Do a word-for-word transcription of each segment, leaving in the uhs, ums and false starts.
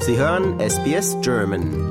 Sie hören S B S German.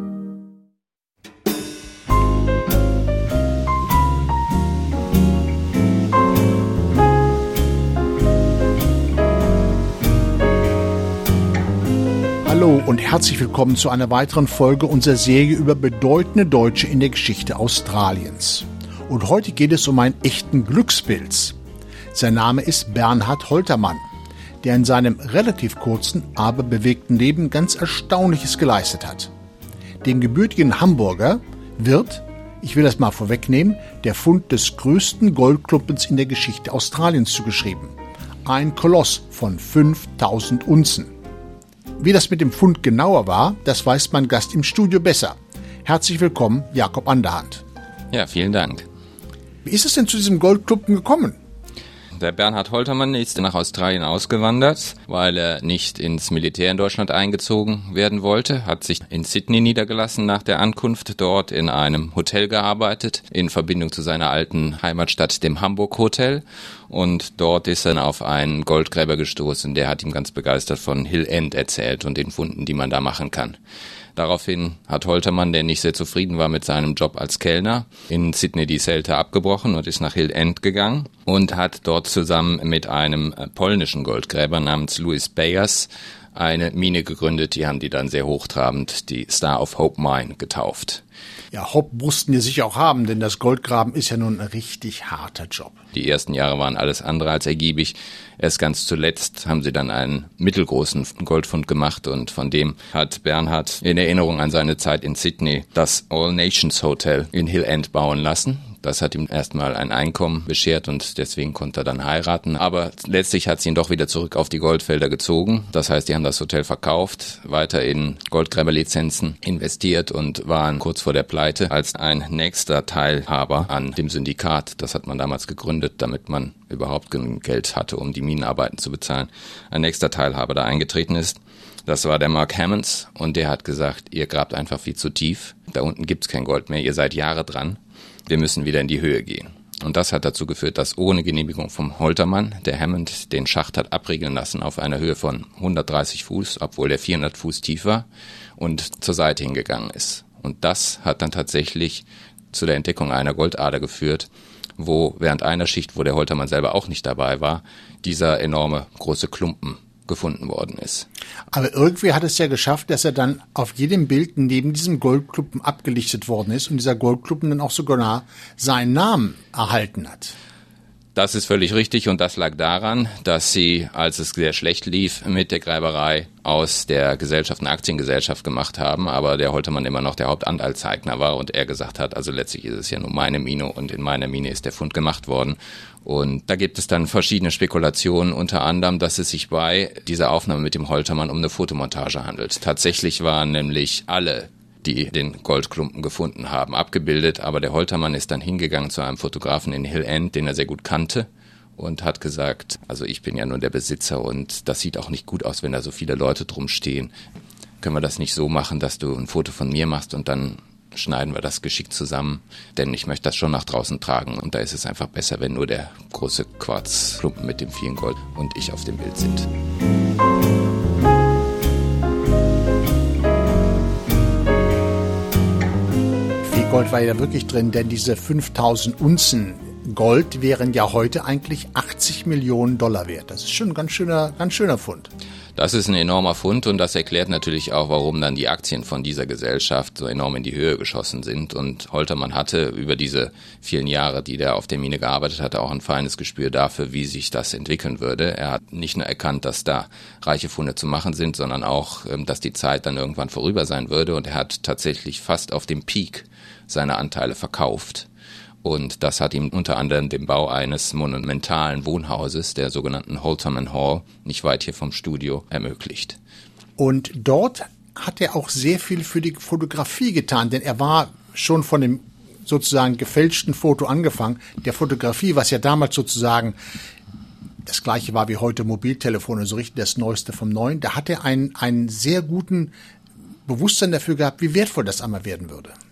Hallo und herzlich willkommen zu einer weiteren Folge unserer Serie über bedeutende Deutsche in der Geschichte Australiens. Und heute geht es um einen echten Glückspilz. Sein Name ist Bernhard Holtermann, der in seinem relativ kurzen, aber bewegten Leben ganz Erstaunliches geleistet hat. Dem gebürtigen Hamburger wird, ich will das mal vorwegnehmen, der Fund des größten Goldklumpens in der Geschichte Australiens zugeschrieben. Ein Koloss von fünftausend Unzen. Wie das mit dem Fund genauer war, das weiß mein Gast im Studio besser. Herzlich willkommen, Jakob Anderhand. Ja, vielen Dank. Wie ist es denn zu diesem Goldklumpen gekommen? Der Bernhard Holtermann ist nach Australien ausgewandert, weil er nicht ins Militär in Deutschland eingezogen werden wollte, hat sich in Sydney niedergelassen nach der Ankunft, dort in einem Hotel gearbeitet, in Verbindung zu seiner alten Heimatstadt, dem Hamburg Hotel. Und dort ist er auf einen Goldgräber gestoßen, der hat ihm ganz begeistert von Hill End erzählt und den Funden, die man da machen kann. Daraufhin hat Holtermann, der nicht sehr zufrieden war mit seinem Job als Kellner, in Sydney die Zelte abgebrochen und ist nach Hill End gegangen und hat dort zusammen mit einem polnischen Goldgräber namens Louis Bayers eine Mine gegründet. Die haben die dann sehr hochtrabend die Star of Hope Mine getauft. Ja, Hope mussten die sicher auch haben, denn das Goldgraben ist ja nun ein richtig harter Job. Die ersten Jahre waren alles andere als ergiebig. Erst ganz zuletzt haben sie dann einen mittelgroßen Goldfund gemacht und von dem hat Bernhard in Erinnerung an seine Zeit in Sydney das All Nations Hotel in Hill End bauen lassen. Das hat ihm erstmal ein Einkommen beschert und deswegen konnte er dann heiraten. Aber letztlich hat sie ihn doch wieder zurück auf die Goldfelder gezogen. Das heißt, die haben das Hotel verkauft, weiter in Goldgräberlizenzen investiert und waren kurz vor der Pleite als ein nächster Teilhaber an dem Syndikat. Das hat man damals gegründet, damit man überhaupt genug Geld hatte, um die Minenarbeiten zu bezahlen. Ein nächster Teilhaber da eingetreten ist. Das war der Mark Hammonds und der hat gesagt, ihr grabt einfach viel zu tief. Da unten gibt's kein Gold mehr, ihr seid Jahre dran. Wir müssen wieder in die Höhe gehen. Und das hat dazu geführt, dass ohne Genehmigung vom Holtermann der Hammond den Schacht hat abriegeln lassen auf einer Höhe von hundertdreißig Fuß, obwohl der vierhundert Fuß tief war und zur Seite hingegangen ist. Und das hat dann tatsächlich zu der Entdeckung einer Goldader geführt, wo während einer Schicht, wo der Holtermann selber auch nicht dabei war, dieser enorme große Klumpen gefunden worden ist. Aber irgendwie hat es ja geschafft, dass er dann auf jedem Bild neben diesem Goldklumpen abgelichtet worden ist und dieser Goldklumpen dann auch sogar seinen Namen erhalten hat. Das ist völlig richtig und das lag daran, dass sie, als es sehr schlecht lief mit der Gräberei, aus der Gesellschaft eine Aktiengesellschaft gemacht haben, aber der Holtermann immer noch der Hauptanteilseigner war und er gesagt hat, also letztlich ist es ja nur meine Mine und in meiner Mine ist der Fund gemacht worden. Und da gibt es dann verschiedene Spekulationen, unter anderem, dass es sich bei dieser Aufnahme mit dem Holtermann um eine Fotomontage handelt. Tatsächlich waren nämlich alle, die den Goldklumpen gefunden haben, abgebildet, aber der Holtermann ist dann hingegangen zu einem Fotografen in Hill End, den er sehr gut kannte und hat gesagt, also ich bin ja nur der Besitzer und das sieht auch nicht gut aus, wenn da so viele Leute drum stehen. Können wir das nicht so machen, dass du ein Foto von mir machst und dann schneiden wir das geschickt zusammen, denn ich möchte das schon nach draußen tragen und da ist es einfach besser, wenn nur der große Quarzklumpen mit dem vielen Gold und ich auf dem Bild sind. Viel Gold war ja wirklich drin, denn diese fünftausend Unzen Gold wären ja heute eigentlich achtzig Millionen Dollar wert. Das ist schon ein ganz schöner, ganz schöner Fund. Das ist ein enormer Fund und das erklärt natürlich auch, warum dann die Aktien von dieser Gesellschaft so enorm in die Höhe geschossen sind. Und Holtermann hatte über diese vielen Jahre, die der auf der Mine gearbeitet hatte, auch ein feines Gespür dafür, wie sich das entwickeln würde. Er hat nicht nur erkannt, dass da reiche Funde zu machen sind, sondern auch, dass die Zeit dann irgendwann vorüber sein würde. Und er hat tatsächlich fast auf dem Peak seine Anteile verkauft. Und das hat ihm unter anderem den Bau eines monumentalen Wohnhauses, der sogenannten Holtermann Hall, nicht weit hier vom Studio, ermöglicht. Und dort hat er auch sehr viel für die Fotografie getan, denn er war schon von dem sozusagen gefälschten Foto angefangen, der Fotografie, was ja damals sozusagen das Gleiche war wie heute Mobiltelefone, so richtig das Neueste vom Neuen. Da hat er einen, einen sehr guten Bewusstsein dafür gehabt, wie wertvoll das einmal werden würde.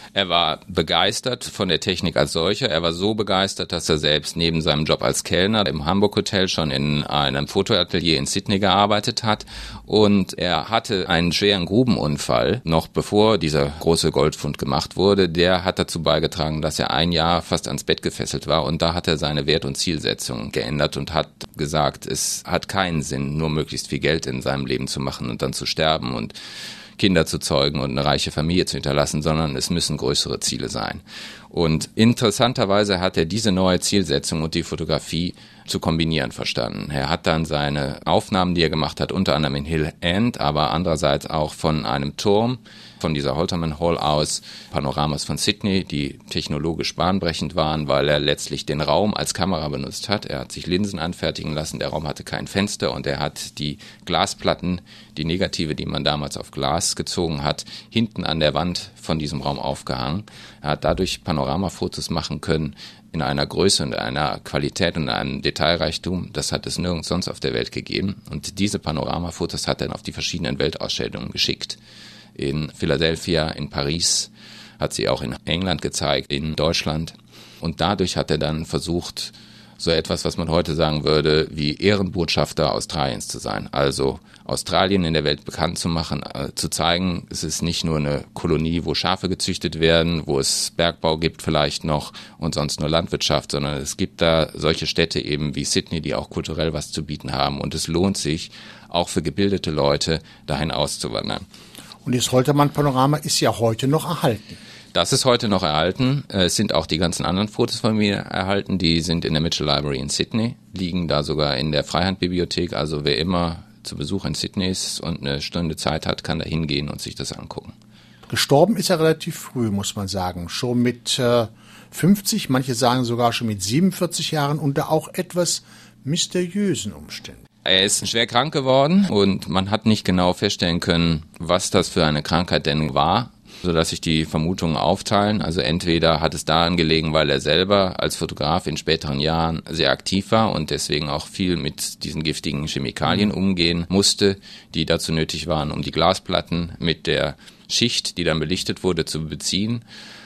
Er war begeistert von der Technik als solcher. Er war so begeistert, dass er selbst neben seinem Job als Kellner im Hamburg Hotel schon in einem Fotoatelier in Sydney gearbeitet hat. Und er hatte einen schweren Grubenunfall, noch bevor dieser große Goldfund gemacht wurde. Der hat dazu beigetragen, dass er ein Jahr fast ans Bett gefesselt war. Und da hat er seine Wert- und Zielsetzung geändert und hat gesagt, es hat keinen Sinn, nur möglichst viel Geld in seinem Leben zu machen und dann zu sterben und Kinder zu zeugen und eine reiche Familie zu hinterlassen, sondern es müssen größere Ziele sein. Und interessanterweise hat er diese neue Zielsetzung und die Fotografie zu kombinieren verstanden. Er hat dann seine Aufnahmen, die er gemacht hat, unter anderem in Hill End, aber andererseits auch von einem Turm, von dieser Holtermann Hall aus, Panoramas von Sydney, die technologisch bahnbrechend waren, weil er letztlich den Raum als Kamera benutzt hat. Er hat sich Linsen anfertigen lassen, der Raum hatte kein Fenster und er hat die Glasplatten, die Negative, die man damals auf Glas gezogen hat, hinten an der Wand von diesem Raum aufgehangen. Er hat dadurch Panoramafotos machen können in einer Größe und einer Qualität und einem Detailreichtum, das hat es nirgends sonst auf der Welt gegeben. Und diese Panoramafotos hat er dann auf die verschiedenen Weltausstellungen geschickt. In Philadelphia, in Paris, hat sie auch in England gezeigt, in Deutschland. Und dadurch hat er dann versucht, so etwas, was man heute sagen würde, wie Ehrenbotschafter Australiens zu sein. Also Australien in der Welt bekannt zu machen, äh, zu zeigen, es ist nicht nur eine Kolonie, wo Schafe gezüchtet werden, wo es Bergbau gibt vielleicht noch und sonst nur Landwirtschaft, sondern es gibt da solche Städte eben wie Sydney, die auch kulturell was zu bieten haben. Und es lohnt sich, auch für gebildete Leute, dahin auszuwandern. Und das Holtermann-Panorama ist ja heute noch erhalten. Das ist heute noch erhalten. Es sind auch die ganzen anderen Fotos von mir erhalten. Die sind in der Mitchell Library in Sydney, liegen da sogar in der Freihandbibliothek. Also wer immer zu Besuch in Sydney ist und eine Stunde Zeit hat, kann da hingehen und sich das angucken. Gestorben ist er relativ früh, muss man sagen. Schon mit äh, fünfzig, manche sagen sogar schon mit siebenundvierzig Jahren unter auch etwas mysteriösen Umständen. Er ist schwer krank geworden und man hat nicht genau feststellen können, was das für eine Krankheit denn war, sodass sich die Vermutungen aufteilen. Also entweder hat es daran gelegen, weil er selber als Fotograf in späteren Jahren sehr aktiv war und deswegen auch viel mit diesen giftigen Chemikalien umgehen musste, die dazu nötig waren, um die Glasplatten mit der Schicht, die dann belichtet wurde, zu beziehen.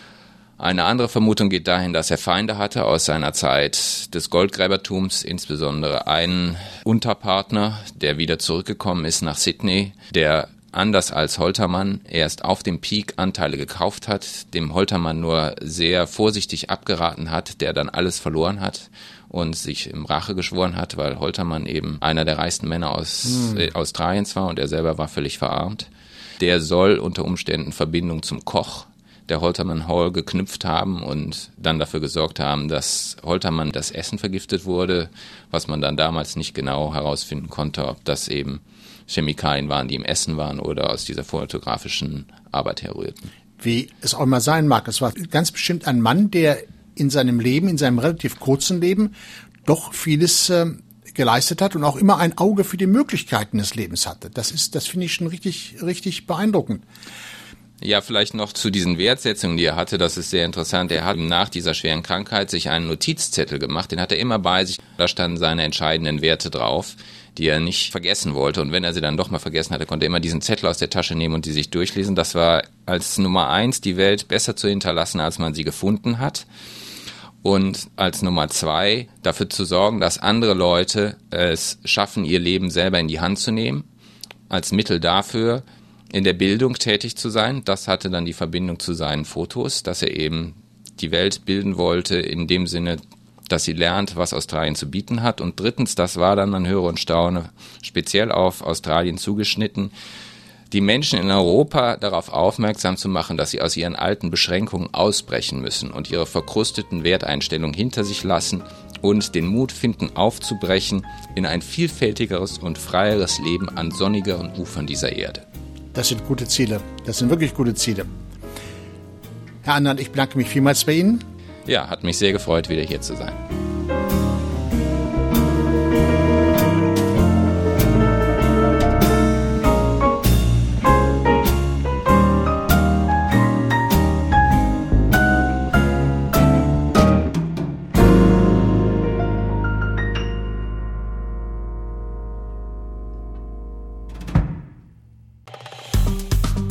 Eine andere Vermutung geht dahin, dass er Feinde hatte aus seiner Zeit des Goldgräbertums, insbesondere einen Unterpartner, der wieder zurückgekommen ist nach Sydney, der anders als Holtermann erst auf dem Peak Anteile gekauft hat, dem Holtermann nur sehr vorsichtig abgeraten hat, der dann alles verloren hat und sich im Rache geschworen hat, weil Holtermann eben einer der reichsten Männer aus hm. äh, Australiens war und er selber war völlig verarmt. Der soll unter Umständen Verbindung zum Koch der Holtermann Hall geknüpft haben und dann dafür gesorgt haben, dass Holtermann das Essen vergiftet wurde, was man dann damals nicht genau herausfinden konnte, ob das eben Chemikalien waren, die im Essen waren oder aus dieser fotografischen Arbeit herrührten. Wie es auch immer sein mag, es war ganz bestimmt ein Mann, der in seinem Leben, in seinem relativ kurzen Leben, doch vieles äh, geleistet hat und auch immer ein Auge für die Möglichkeiten des Lebens hatte. Das ist, das finde ich schon richtig, richtig beeindruckend. Ja, vielleicht noch zu diesen Wertsetzungen, die er hatte, das ist sehr interessant. Er hat nach dieser schweren Krankheit sich einen Notizzettel gemacht, den hat er immer bei sich. Da standen seine entscheidenden Werte drauf, die er nicht vergessen wollte. Und wenn er sie dann doch mal vergessen hatte, konnte er immer diesen Zettel aus der Tasche nehmen und die sich durchlesen. Das war als Nummer eins, die Welt besser zu hinterlassen, als man sie gefunden hat. Und als Nummer zwei, dafür zu sorgen, dass andere Leute es schaffen, ihr Leben selber in die Hand zu nehmen. Als Mittel dafür, in der Bildung tätig zu sein. Das hatte dann die Verbindung zu seinen Fotos, dass er eben die Welt bilden wollte in dem Sinne, dass sie lernt, was Australien zu bieten hat. Und drittens, das war dann, man höre und staune, speziell auf Australien zugeschnitten, die Menschen in Europa darauf aufmerksam zu machen, dass sie aus ihren alten Beschränkungen ausbrechen müssen und ihre verkrusteten Werteinstellungen hinter sich lassen und den Mut finden, aufzubrechen in ein vielfältigeres und freieres Leben an sonnigeren Ufern dieser Erde. Das sind gute Ziele. Das sind wirklich gute Ziele. Herr Anand, ich bedanke mich vielmals bei Ihnen. Ja, hat mich sehr gefreut, wieder hier zu sein.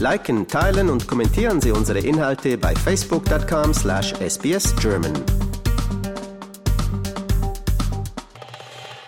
Liken, teilen und kommentieren Sie unsere Inhalte bei facebook dot com slash S B S German.